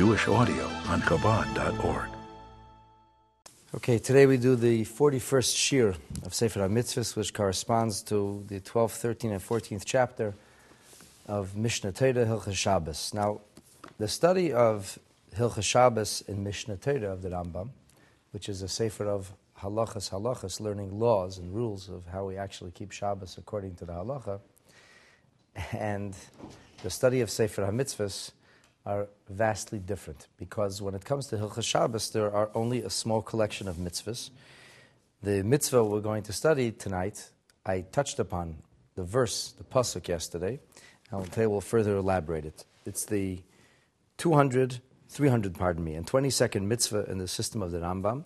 Jewish audio on Chabad.org. Okay, today we do the 41st shir of Sefer HaMitzvahs, which corresponds to the 12th, 13th, and 14th chapter of Mishnah Torah, Hilchos Shabbos. Now, the study of Hilchos Shabbos in Mishnah Torah of the Rambam, which is a sefer of halachas, learning laws and rules of how we actually keep Shabbos according to the halacha, and the study of Sefer HaMitzvahs are vastly different, because when it comes to Hilchos Shabbos, there are only a small collection of mitzvahs. The mitzvah we're going to study tonight, I touched upon the verse, the pasuk yesterday, and today we'll further elaborate it. It's the 300, and 22nd mitzvah in the system of the Rambam.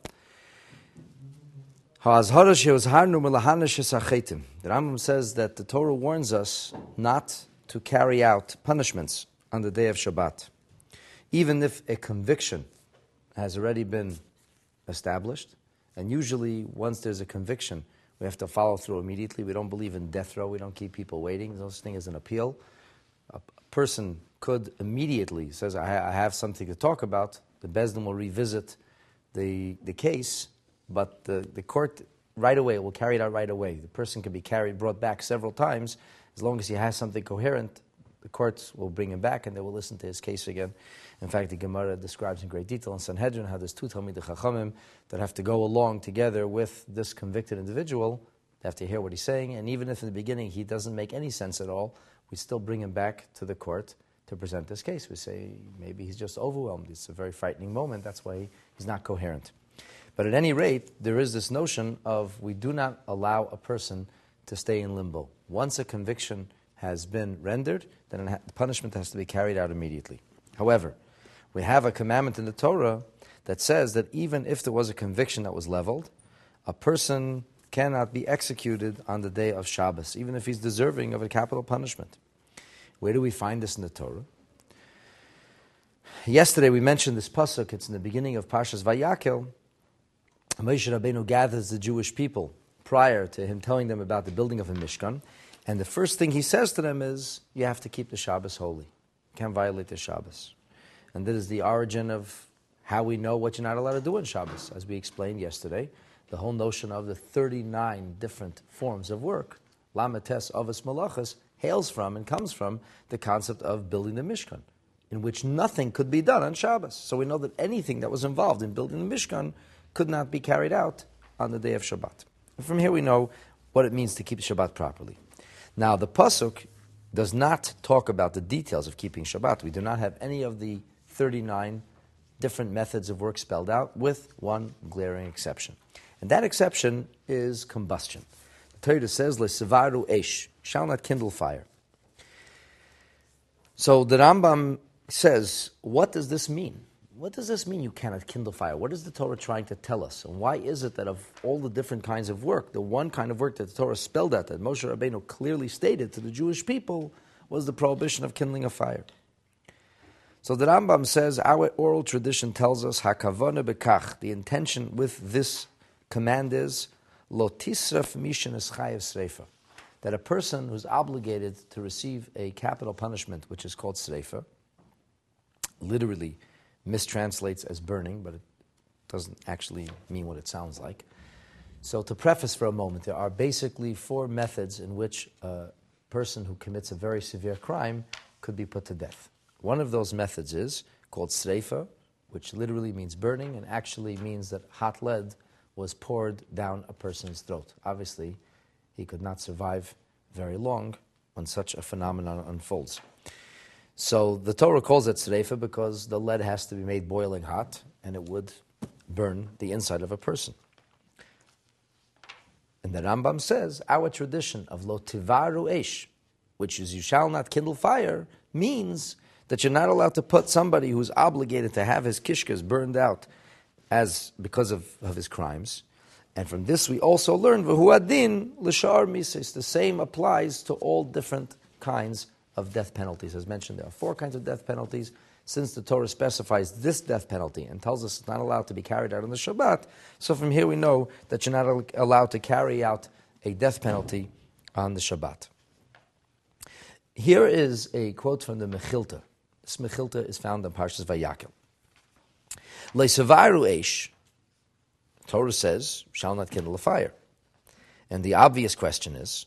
The Rambam says that the Torah warns us not to carry out punishments on the day of Shabbat, even if a conviction has already been established. And usually, once there's a conviction, we have to follow through immediately. We don't believe in death row. We don't keep people waiting. There's no such thing as an appeal. A person could immediately, says, I have something to talk about. The Beis Din will revisit the case, but the court right away will carry it out right away. The person can be brought back several times. As long as he has something coherent, the courts will bring him back and they will listen to his case again. In fact, the Gemara describes in great detail in Sanhedrin how there's two Talmidei Chachamim that have to go along together with this convicted individual. They have to hear what he's saying, and even if in the beginning he doesn't make any sense at all, we still bring him back to the court to present this case. We say maybe he's just overwhelmed. It's a very frightening moment. That's why he's not coherent. But at any rate, there is this notion of we do not allow a person to stay in limbo. Once a conviction has been rendered, then the punishment has to be carried out immediately. However, we have a commandment in the Torah that says that even if there was a conviction that was leveled, a person cannot be executed on the day of Shabbos, even if he's deserving of a capital punishment. Where do we find this in the Torah? Yesterday we mentioned this pasuk. It's in the beginning of Parshas Vayakel. Moshe Rabbeinu gathers the Jewish people prior to him telling them about the building of a Mishkan. And the first thing he says to them is, you have to keep the Shabbos holy. You can't violate the Shabbos. And this is the origin of how we know what you're not allowed to do on Shabbos. As we explained yesterday, the whole notion of the 39 different forms of work, Lametes Avos Malachas, hails from and comes from the concept of building the Mishkan, in which nothing could be done on Shabbos. So we know that anything that was involved in building the Mishkan could not be carried out on the day of Shabbat. And from here we know what it means to keep Shabbat properly. Now, the pasuk does not talk about the details of keeping Shabbat. We do not have any of the 39 different methods of work spelled out, with one glaring exception. And that exception is combustion. The Torah says, "Le'sevaru esh," shall not kindle fire. So the Rambam says, what does this mean? What does this mean you cannot kindle fire? What is the Torah trying to tell us? And why is it that of all the different kinds of work, the one kind of work that the Torah spelled out, that Moshe Rabbeinu clearly stated to the Jewish people, was the prohibition of kindling a fire? So the Rambam says, our oral tradition tells us, hakavana bekach, the intention with this command is, lo tisraf mishin es chayev sreifa, that a person who's obligated to receive a capital punishment, which is called sreifa, literally mistranslates as burning, but it doesn't actually mean what it sounds like. So to preface for a moment, there are basically four methods in which a person who commits a very severe crime could be put to death. One of those methods is called sreifa, which literally means burning and actually means that hot lead was poured down a person's throat. Obviously, he could not survive very long when such a phenomenon unfolds. So the Torah calls it sreifa because the lead has to be made boiling hot and it would burn the inside of a person. And the Rambam says, our tradition of lo tivaru esh, which is you shall not kindle fire, means that you're not allowed to put somebody who's obligated to have his kishkas burned out because of his crimes. And from this we also learn, v'hu adin l'shar mises. The same applies to all different kinds of death penalties. As mentioned, there are 4 kinds of death penalties. Since the Torah specifies this death penalty and tells us it's not allowed to be carried out on the Shabbat, so from here we know that you're not allowed to carry out a death penalty on the Shabbat. Here is a quote from the Mechilta. This Mechilta is found in Parshas Vayakel. Leisavaru eish, Torah says, shall not kindle a fire. And the obvious question is,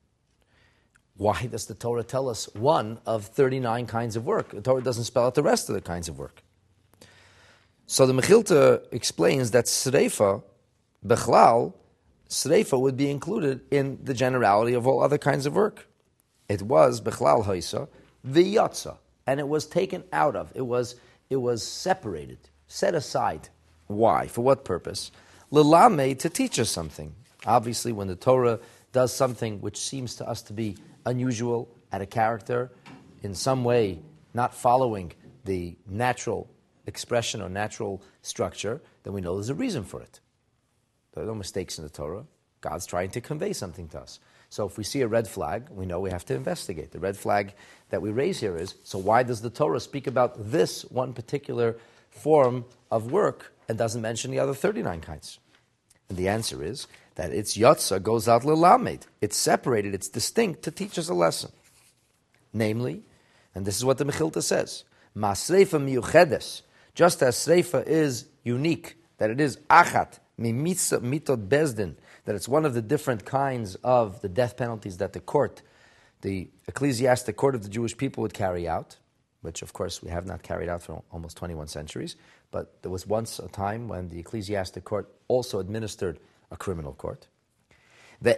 why does the Torah tell us one of 39 kinds of work? The Torah doesn't spell out the rest of the kinds of work. So the Mechilta explains that Sreifa, Bechlal, Sreifa would be included in the generality of all other kinds of work. It was Bechlal Haisa, V'yatza, and it was taken out of. It was separated, set aside. Why? For what purpose? Lilame, to teach us something. Obviously, when the Torah does something which seems to us to be unusual, at a character, in some way not following the natural expression or natural structure, then we know there's a reason for it. There are no mistakes in the Torah. God's trying to convey something to us. So if we see a red flag, we know we have to investigate. The red flag that we raise here is, so why does the Torah speak about this one particular form of work and doesn't mention the other 39 kinds? And the answer is that its yotza goes out lilamed. It's separated, it's distinct to teach us a lesson. Namely, and this is what the Mechilta says, Masreifa miyuchedes, just as Sreifa is unique, that it is achat, mitot bezdin, that it's one of the different kinds of the death penalties that the ecclesiastic court of the Jewish people would carry out, which of course we have not carried out for almost 21 centuries, but there was once a time when the ecclesiastic court also administered a criminal court. That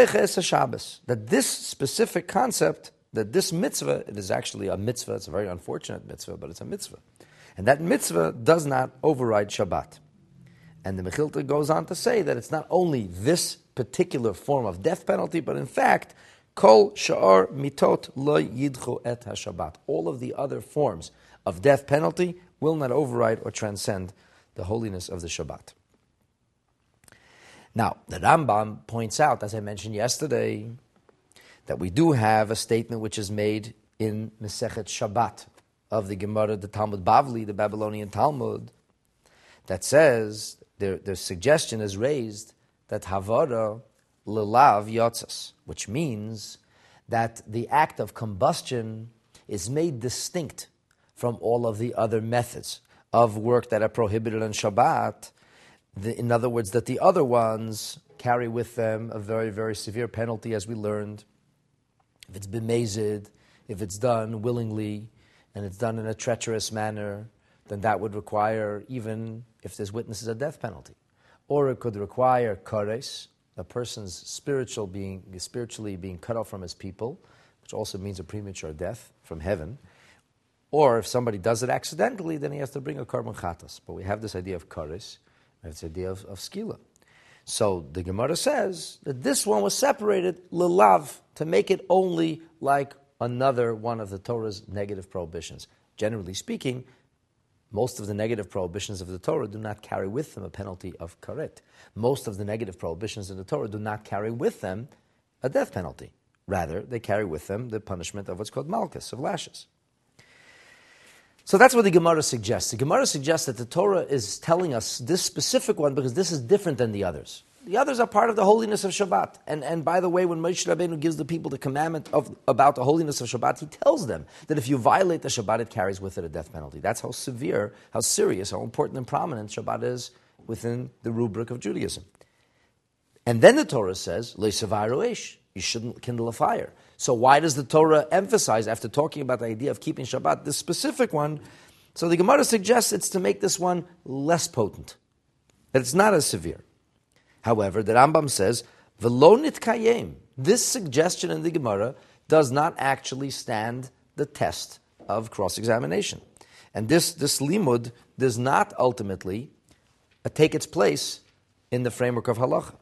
this specific concept, that this mitzvah, it is actually a mitzvah, it's a very unfortunate mitzvah, but it's a mitzvah. And that mitzvah does not override Shabbat. And the Mechilta goes on to say that it's not only this particular form of death penalty, but in fact, kol sha'ar mitot lo yidchu et ha-Shabbat. All of the other forms of death penalty will not override or transcend the holiness of the Shabbat. Now, the Rambam points out, as I mentioned yesterday, that we do have a statement which is made in Masechet Shabbat of the Gemara, the Talmud Bavli, the Babylonian Talmud, that says, the suggestion is raised that Havara Lilav Yotzas, which means that the act of combustion is made distinct from all of the other methods of work that are prohibited on Shabbat. In other words, that the other ones carry with them a very, very severe penalty, as we learned. If it's bemazed, if it's done willingly, and it's done in a treacherous manner, then that would require, even if there's witnesses, a death penalty. Or it could require kares, a person's spiritually being cut off from his people, which also means a premature death from heaven. Or if somebody does it accidentally, then he has to bring a korban chatas. But we have this idea of kares, and this idea of skila. So the Gemara says that this one was separated lilav, to make it only like another one of the Torah's negative prohibitions. Generally speaking, most of the negative prohibitions of the Torah do not carry with them a penalty of karet. Most of the negative prohibitions in the Torah do not carry with them a death penalty. Rather, they carry with them the punishment of what's called malchus, of lashes. So that's what the Gemara suggests. The Gemara suggests that the Torah is telling us this specific one because this is different than the others. The others are part of the holiness of Shabbat. And by the way, when Moshe Rabbeinu gives the people the commandment about the holiness of Shabbat, he tells them that if you violate the Shabbat, it carries with it a death penalty. That's how severe, how serious, how important and prominent Shabbat is within the rubric of Judaism. And then the Torah says, Le'savaru eish, you shouldn't kindle a fire. So why does the Torah emphasize, after talking about the idea of keeping Shabbat, this specific one? So the Gemara suggests it's to make this one less potent, that it's not as severe. However, the Rambam says, V'lo nitkayem, this suggestion in the Gemara does not actually stand the test of cross-examination. And this limud does not ultimately take its place in the framework of halacha.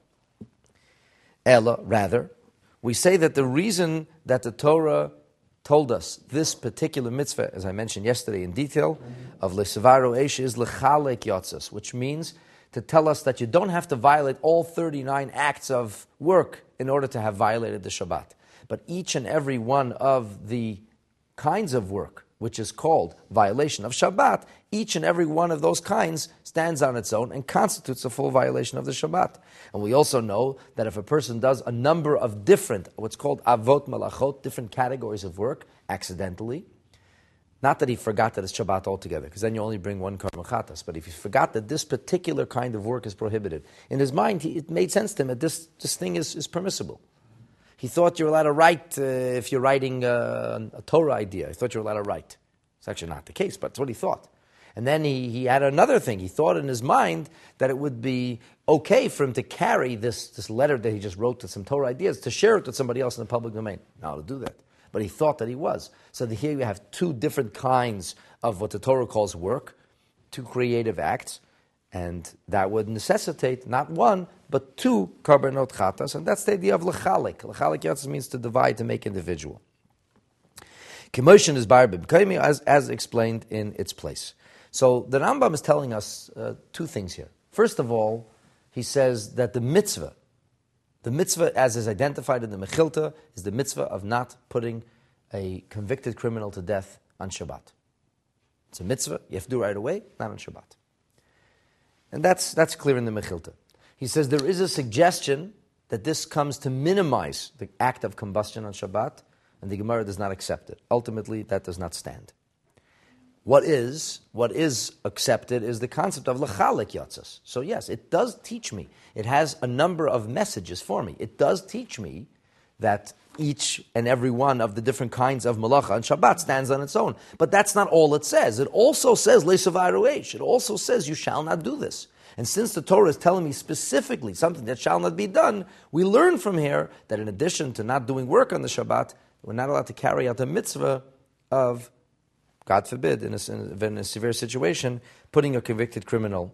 Ella, rather, we say that the reason that the Torah told us this particular mitzvah, as I mentioned yesterday in detail, of Le'savaru eish is L'chalek yotzas, which means to tell us that you don't have to violate all 39 acts of work in order to have violated the Shabbat. But each and every one of the kinds of work, which is called violation of Shabbat, each and every one of those kinds stands on its own and constitutes a full violation of the Shabbat. And we also know that if a person does a number of different, what's called avot malachot, different categories of work, accidentally, Not that he forgot that it's Shabbat altogether, because then you only bring one Korban Chatas. But if he forgot that this particular kind of work is prohibited, in his mind, it made sense to him that this thing is permissible. He thought you're allowed to write if you're writing a Torah idea. He thought you were allowed to write. It's actually not the case, but that's what he thought. And then he had another thing. He thought in his mind that it would be okay for him to carry this letter that he just wrote to some Torah ideas, to share it with somebody else in the public domain. Now to do that. But he thought that he was. So here you have two different kinds of what the Torah calls work, two creative acts, and that would necessitate not one, but two karbanot chatas, and that's the idea of lechalik. Lechalik yatzis means to divide, to make individual. Kemoshin is barbib, as explained in its place. So the Rambam is telling us two things here. First of all, he says that the mitzvah as is identified in the Mechilta, is the mitzvah of not putting a convicted criminal to death on Shabbat. It's a mitzvah, you have to do it right away, not on Shabbat. And that's clear in the Mechilta. He says there is a suggestion that this comes to minimize the act of combustion on Shabbat, and the Gemara does not accept it. Ultimately, that does not stand. What is accepted is the concept of lechalik yatzas. So yes, it does teach me. It has a number of messages for me. It does teach me that each and every one of the different kinds of malacha on Shabbat stands on its own. But that's not all it says. It also says le'savaru eish. It also says you shall not do this. And since the Torah is telling me specifically something that shall not be done, we learn from here that in addition to not doing work on the Shabbat, we're not allowed to carry out the mitzvah of, God forbid, in a severe situation, putting a convicted criminal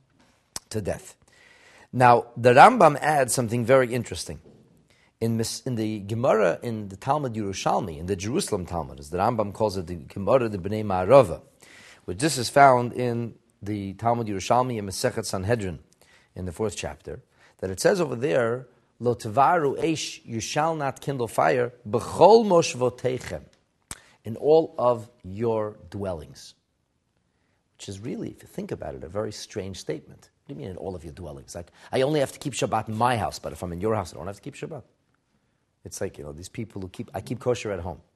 to death. Now, the Rambam adds something very interesting. In the Gemara, in the Talmud Yerushalmi, in the Jerusalem Talmud, as the Rambam calls it, the Gemara de Bnei Ma'arava, which this is found in the Talmud Yerushalmi in Masechet Sanhedrin, in the 4th chapter, that it says over there, Lo tevaru eish, you shall not kindle fire, b'chol moshvoteichem, in all of your dwellings. Which is really, if you think about it, a very strange statement. What do you mean in all of your dwellings? Like, I only have to keep Shabbat in my house, but if I'm in your house, I don't have to keep Shabbat. It's like, these people who I keep kosher at home.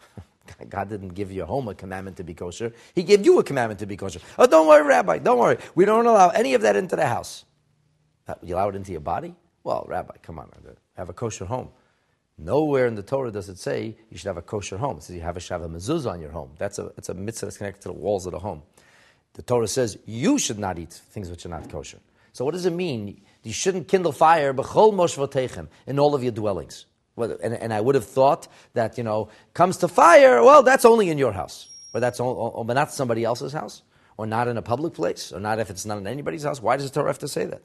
God didn't give your home a commandment to be kosher. He gave you a commandment to be kosher. Oh, don't worry, Rabbi, don't worry. We don't allow any of that into the house. You allow it into your body? Well, Rabbi, come on, have a kosher home. Nowhere in the Torah does it say you should have a kosher home. It says you have a mezuzah on your home. It's a mitzvah that's connected to the walls of the home. The Torah says you should not eat things which are not kosher. So what does it mean? You shouldn't kindle fire b'chol moshvoteichem, in all of your dwellings. And I would have thought that, comes to fire, well, that's only in your house. Or but not somebody else's house. Or not in a public place. Or not if it's not in anybody's house. Why does the Torah have to say that?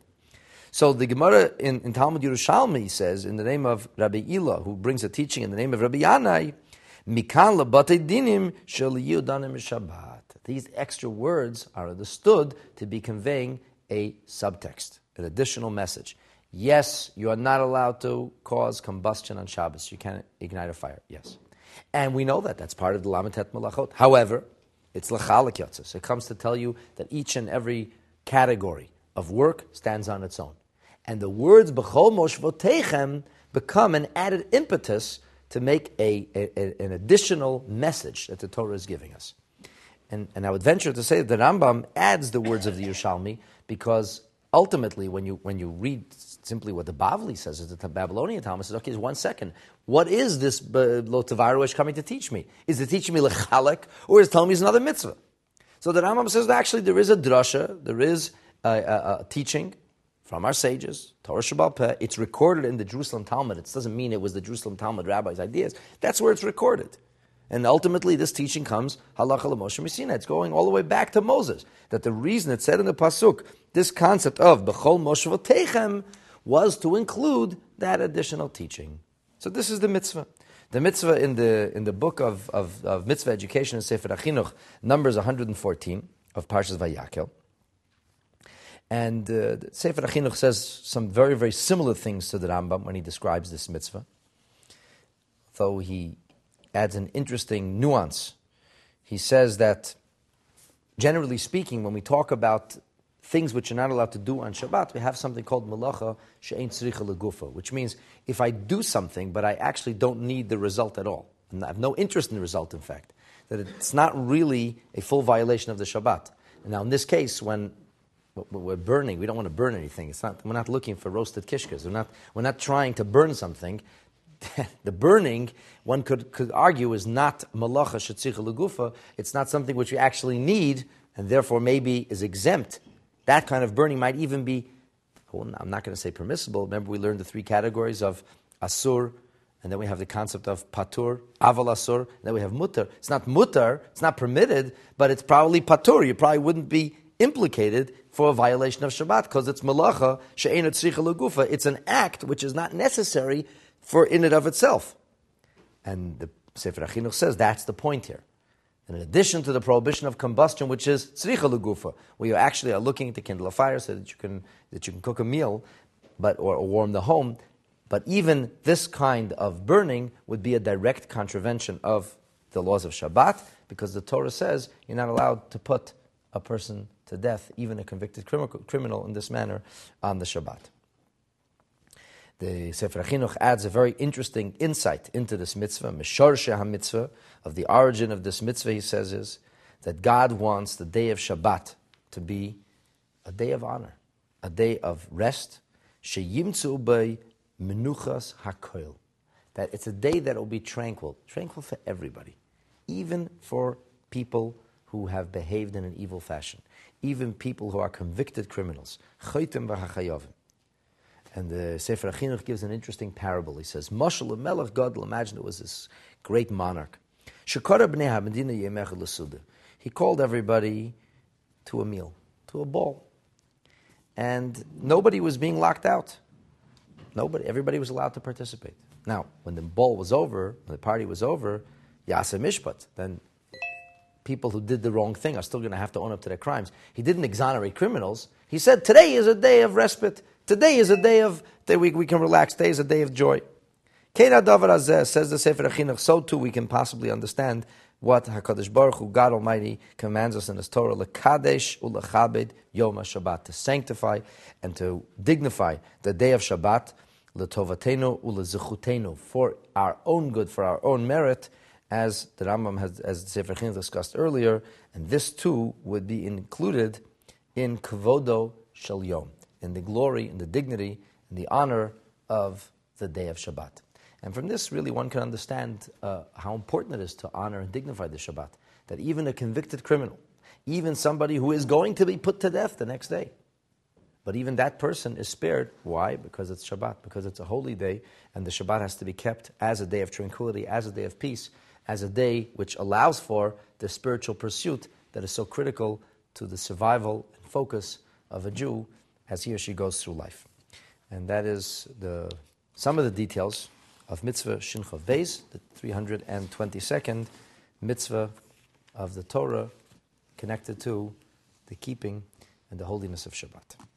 So the Gemara in Talmud Yerushalmi says, in the name of Rabbi Ila, who brings a teaching in the name of Rabbi Yanai, Mikan lebatei dinim shel yiyu danim Shabbat. These extra words are understood to be conveying a subtext, an additional message. Yes, you are not allowed to cause combustion on Shabbos. You can't ignite a fire, yes. And we know that. That's part of the Lamitet Malachot. However, it's Lechalik Yatzis. It comes to tell you that each and every category of work stands on its own. And the words B'chol Moshvoteichem become an added impetus to make an additional message that the Torah is giving us. And I would venture to say that the Rambam adds the words of the Yerushalmi because ultimately, when you read simply what the Bavli says, the Babylonian Talmud says, okay, 1 second. What is this Lo Tevaru coming to teach me? Is it teaching me Lechalek, or is it telling me it's another mitzvah? So the Rambam says that actually there is a drasha, there is a teaching from our sages, Torah Sheba'al Peh. It's recorded in the Jerusalem Talmud. It doesn't mean it was the Jerusalem Talmud rabbis' ideas. That's where it's recorded. And ultimately, this teaching comes, halacha l'Moshe Misina. It's going all the way back to Moses. That the reason it said in the Pasuk, this concept of B'chol Moshvoteichem, was to include that additional teaching. So this is the mitzvah. The mitzvah in the book of mitzvah education in Sefer HaChinuch, Numbers 114 of Parshas Vayakel. And Sefer HaChinuch says some very, very similar things to the Rambam when he describes this mitzvah. Though he adds an interesting nuance. He says that, generally speaking, when we talk about things which you're not allowed to do on Shabbat, we have something called malacha she'ein tzricha legufa, which means if I do something, but I actually don't need the result at all. I have no interest in the result, in fact. that it's not really a full violation of the Shabbat. And now in this case, when we're burning, we don't want to burn anything. We're not looking for roasted kishkas. We're not trying to burn something. The burning, one could argue, is not malacha shetzicha legufa. It's not something which we actually need, and therefore maybe is exempt. That kind of burning might even be, well, I'm not going to say permissible. Remember, we learned the three categories of asur, and then we have the concept of patur, aval asur, and then we have mutar. It's not mutar, it's not permitted, but it's probably patur. You probably wouldn't be implicated for a violation of Shabbat because it's malacha she'eino tzricha legufa. It's an act which is not necessary for in and of itself. And the Sefer HaChinuch says that's the point here. In addition to the prohibition of combustion, which is tzricha legufa, where you actually are looking to kindle a fire so that you can cook a meal, or warm the home. But even this kind of burning would be a direct contravention of the laws of Shabbat, because the Torah says you're not allowed to put a person to death, even a convicted criminal in this manner, on the Shabbat. The Sefer HaChinuch adds a very interesting insight into this mitzvah, Meshorshe HaMitzvah, of the origin of this mitzvah. He says is that God wants the day of Shabbat to be a day of honor, a day of rest, sheyimtzu bei menuchas hakoil, that it's a day that will be tranquil for everybody, even for people who have behaved in an evil fashion, even people who are convicted criminals. Chotem v'hachayovim. And the Sefer HaChinuch gives an interesting parable. He says, Mashal Melech Gadol, imagine it was this great monarch. Shekara b'nei ha'medina yemech l'suda. He called everybody to a meal, to a ball. And nobody was being locked out. Everybody was allowed to participate. Now, when the ball was over, when the party was over, Yaseh Mishpat, then people who did the wrong thing are still going to have to own up to their crimes. He didn't exonerate criminals. He said, today is a day of respite. Today is a day of, we can relax. Today is a day of joy. Keina davar hazeh, says the Sefer HaChinuch, so too we can possibly understand what HaKadosh Baruch Hu, God Almighty, commands us in His Torah, lekadesh ulechabed yom HaShabbat, to sanctify and to dignify the day of Shabbat, letovatenu ulezichutenu, for our own good, for our own merit, as the Rambam has, as the Sefer HaChinuch discussed earlier, and this too would be included in kvodo shel yom, in the glory, in the dignity, in the honor of the day of Shabbat. And from this, really, one can understand how important it is to honor and dignify the Shabbat. That even a convicted criminal, even somebody who is going to be put to death the next day, but even that person is spared. Why? Because it's Shabbat, because it's a holy day, and the Shabbat has to be kept as a day of tranquility, as a day of peace, as a day which allows for the spiritual pursuit that is so critical to the survival and focus of a Jew as he or she goes through life. And that is some of the details of Mitzvah Shin Chav Beis, the 322nd Mitzvah of the Torah, connected to the keeping and the holiness of Shabbat.